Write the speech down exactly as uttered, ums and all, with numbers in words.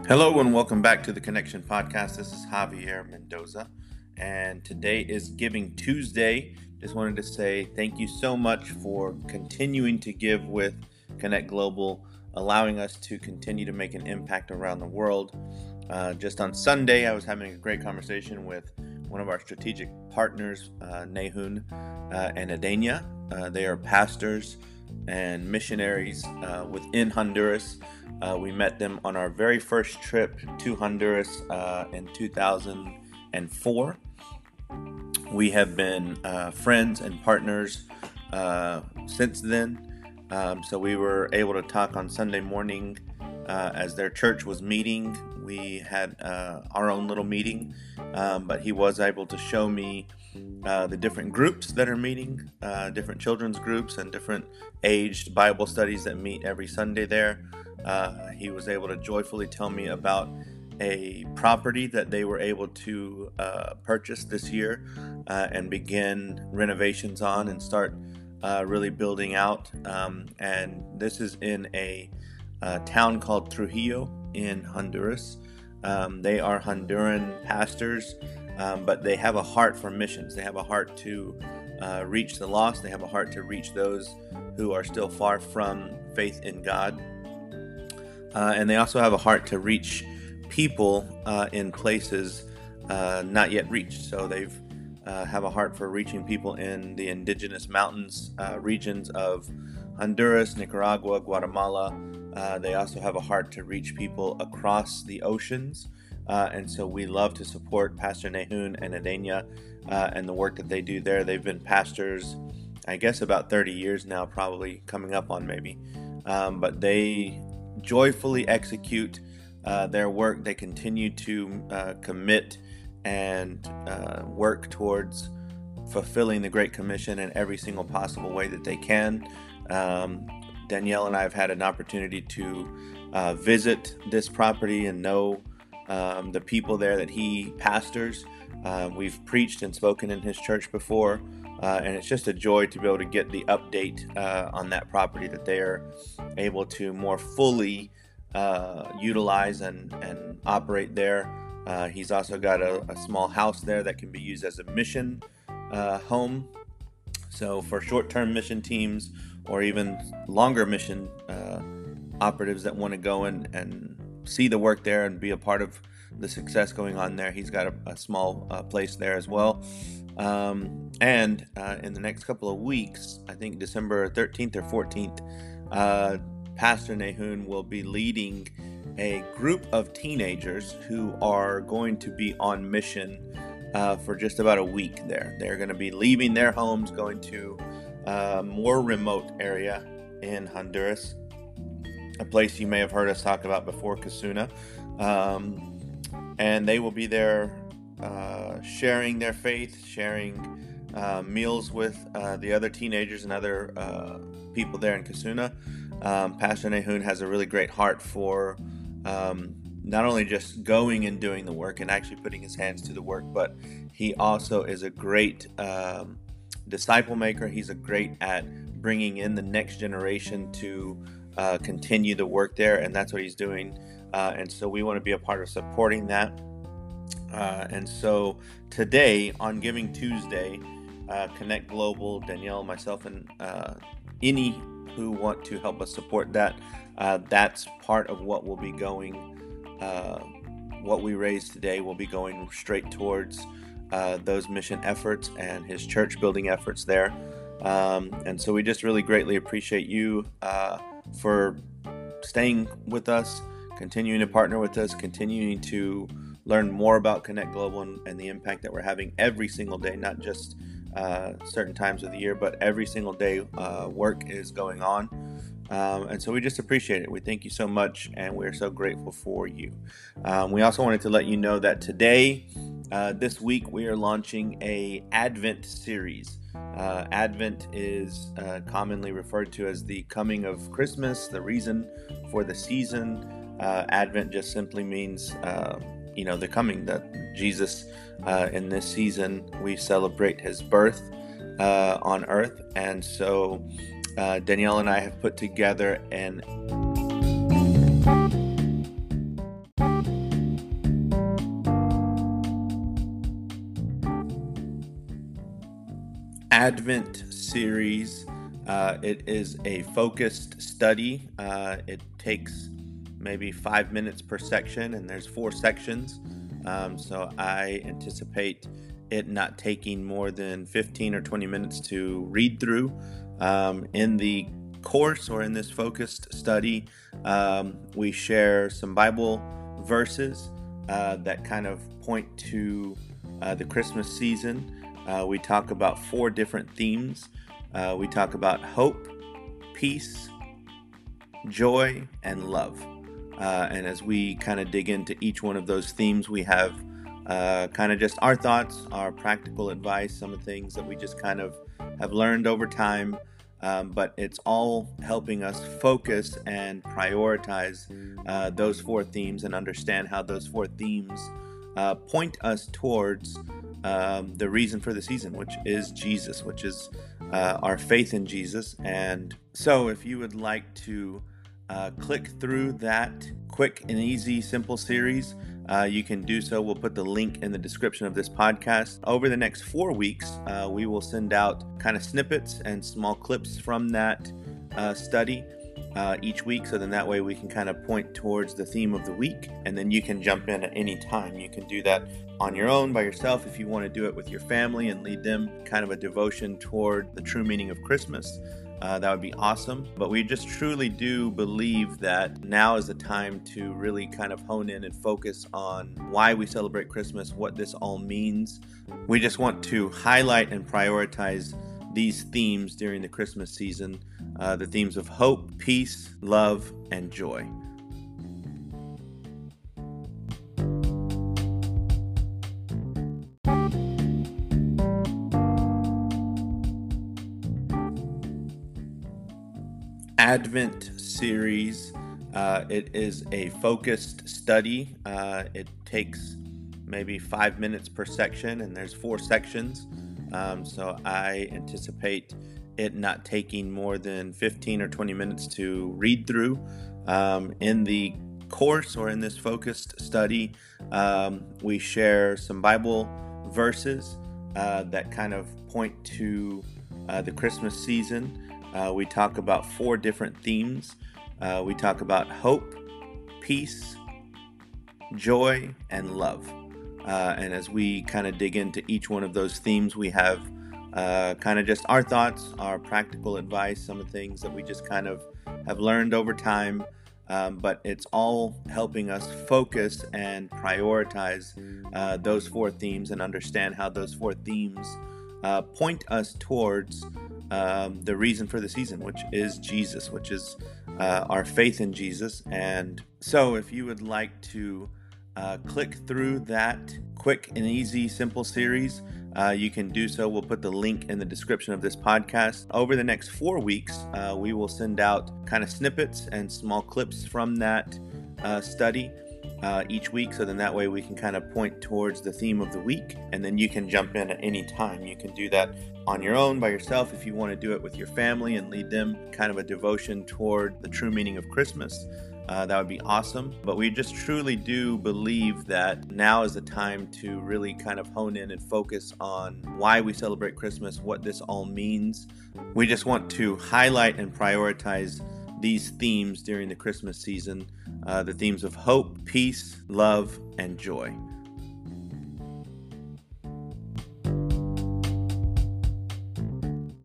Hello and welcome back to the Connection Podcast. This is Javier Mendoza, and today is Giving Tuesday. Just wanted to say thank you so much for continuing to give with Connect Global, allowing us to continue to make an impact around the world. Uh, just on Sunday, I was having a great conversation with one of our strategic partners, uh, Nahun uh, and Adenia. Uh, they are pastors and missionaries uh, within Honduras. Uh, we met them on our very first trip to Honduras uh, in two thousand four. We have been uh, friends and partners uh, since then. Um, so we were able to talk on Sunday morning uh, as their church was meeting. We had uh, our own little meeting, um, but he was able to show me uh, the different groups that are meeting, uh, different children's groups and different aged Bible studies that meet every Sunday there. Uh, he was able to joyfully tell me about a property that they were able to uh, purchase this year uh, and begin renovations on and start uh, really building out. Um, and this is in a, a town called Trujillo in Honduras. Um, they are Honduran pastors, um, but they have a heart for missions. They have a heart to uh, reach the lost. They have a heart to reach those who are still far from faith in God. Uh, and they also have a heart to reach people uh, in places uh, not yet reached. So they've uh, have a heart for reaching people in the indigenous mountains uh, regions of Honduras, Nicaragua, Guatemala. Uh, they also have a heart to reach people across the oceans. Uh, and so we love to support Pastor Nahun and Adenia uh, and the work that they do there. They've been pastors, I guess, about thirty years now, probably coming up on maybe. Um, but they joyfully execute uh, their work. They continue to uh, commit and uh, work towards fulfilling the Great Commission in every single possible way that they can. Um, Danielle and I have had an opportunity to uh, visit this property and know um, the people there that he pastors. Uh, we've preached and spoken in his church before. Uh, and it's just a joy to be able to get the update uh, on that property that they are able to more fully uh, utilize and, and operate there. Uh, he's also got a, a small house there that can be used as a mission uh, home. So for short-term mission teams or even longer mission uh, operatives that want to go in and see the work there and be a part of the success going on there, he's got a, a small uh, place there as well. Um, and uh, in the next couple of weeks, I think December thirteenth or fourteenth, uh, Pastor Nahun will be leading a group of teenagers who are going to be on mission uh, for just about a week there. They're going to be leaving their homes, going to a more remote area in Honduras, a place you may have heard us talk about before, Casuna. Um, and they will be there Uh, sharing their faith, sharing uh, meals with uh, the other teenagers and other uh, people there in Casuna. Um, Pastor Nahun has a really great heart for um, not only just going and doing the work and actually putting his hands to the work, but he also is a great um, disciple maker. He's a great at bringing in the next generation to uh, continue the work there, and that's what he's doing. Uh, and so we want to be a part of supporting that. Uh, and so today on Giving Tuesday, uh, Connect Global, Danielle, myself, and uh, any who want to help us support that, uh, that's part of what will be going, uh, what we raise today will be going straight towards uh, those mission efforts and his church building efforts there. Um, and so we just really greatly appreciate you uh, for staying with us, continuing to partner with us, continuing to learn more about Connect Global and, and the impact that we're having every single day, not just uh, certain times of the year, but every single day uh, work is going on. Um, and so we just appreciate it. We thank you so much, and we're so grateful for you. Um, we also wanted to let you know that today, uh, this week, we are launching a Advent series. Uh, Advent is uh, commonly referred to as the coming of Christmas, the reason for the season. Uh, Advent just simply means uh, you know, the coming, that Jesus, uh, in this season, we celebrate his birth uh, on earth. And so uh, Danielle and I have put together an Advent series. Uh, it is a focused study. Uh, it takes maybe five minutes per section, and there's four sections. Um, so I anticipate it not taking more than fifteen or twenty minutes to read through. Um, in the course or in this focused study, um, we share some Bible verses uh, that kind of point to uh, the Christmas season. Uh, we talk about four different themes. Uh, we talk about hope, peace, joy, and love. Uh, and as we kind of dig into each one of those themes, we have uh, kind of just our thoughts, our practical advice, some of the things that we just kind of have learned over time. Um, but it's all helping us focus and prioritize uh, those four themes and understand how those four themes uh, point us towards um, the reason for the season, which is Jesus, which is uh, our faith in Jesus. And so if you would like to uh, click through that quick and easy, simple series, Uh, you can do so. We'll put the link in the description of this podcast. Over the next four weeks, uh, we will send out kind of snippets and small clips from that uh, study uh, each week. So then that way we can kind of point towards the theme of the week, and then you can jump in at any time. You can do that on your own, by yourself, if you want to do it with your family and lead them kind of a devotion toward the true meaning of Christmas. Uh, that would be awesome. But we just truly do believe that now is the time to really kind of hone in and focus on why we celebrate Christmas, what this all means. We just want to highlight and prioritize these themes during the Christmas season, uh, the themes of hope, peace, love, and joy. Advent series. Uh, it is a focused study. Uh, it takes maybe five minutes per section, and there's four sections. Um, so I anticipate it not taking more than fifteen or twenty minutes to read through. Um, in the course or in this focused study, um, we share some Bible verses uh, that kind of point to uh, the Christmas season. Uh, we talk about four different themes. Uh, we talk about hope, peace, joy, and love. Uh, and as we kind of dig into each one of those themes, we have uh, kind of just our thoughts, our practical advice, some of the things that we just kind of have learned over time. Um, but it's all helping us focus and prioritize uh, those four themes and understand how those four themes uh, point us towards Um, the reason for the season, which is Jesus, which is uh, our faith in Jesus. And so if you would like to uh, click through that quick and easy, simple series, uh, you can do so. We'll put the link in the description of this podcast. Over the next four weeks, uh, we will send out kind of snippets and small clips from that uh, study Uh, each week, so then that way we can kind of point towards the theme of the week, and then you can jump in at any time. You can do that on your own, by yourself, if you want to do it with your family and lead them kind of a devotion toward the true meaning of Christmas. Uh, that would be awesome. But we just truly do believe that now is the time to really kind of hone in and focus on why we celebrate Christmas, what this all means. We just want to highlight and prioritize these themes during the Christmas season, uh, the themes of hope, peace, love, and joy.